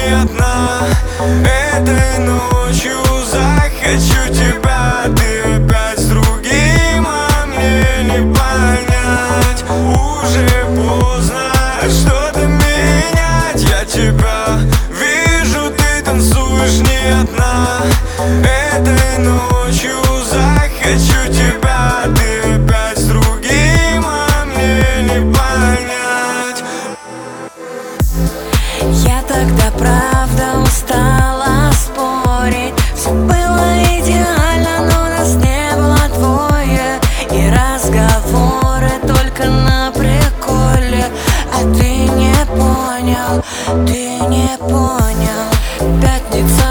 не одна. Этой ночью захочу тебя, ты опять с другим, а мне не понять. Уже поздно что-то менять. Я тебя вижу, ты танцуешь не одна. Этой ночью захочу тебя, ты опять с другим, а мне не понять. Я тогда правда устала спорить. Все было идеально, но нас не было двое. И разговоры только на приколе. А ты не понял, ты не понял. Пятница,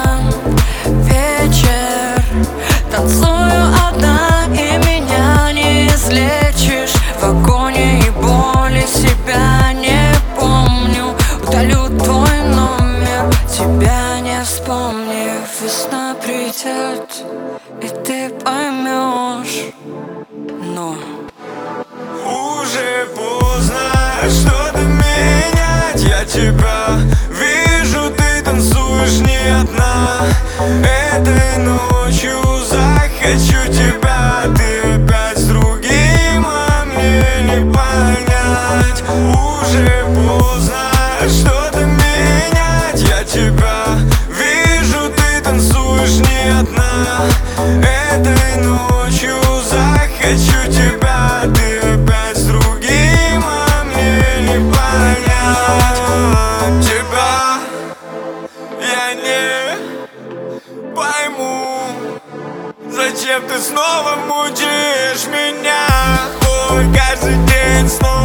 вечер, танцую одна, и меня не излечишь. В агонии и боли себя не помню. Удалю твой номер, тебя не вспомнив. Весна придет, и ты поймешь. Но уже поздно что-то менять. Я тебя вижу, ты танцуешь не одна. Этой ночью захочу тебя, ты опять с другим, а мне не понять. Уже поздно что-то менять. Я тебя вижу, ты танцуешь не одна. Этой ночью захочу тебя, ты опять с другим, а мне не понять. Тебя я не пойму, зачем ты снова мучаешь меня. Ой, каждый день снова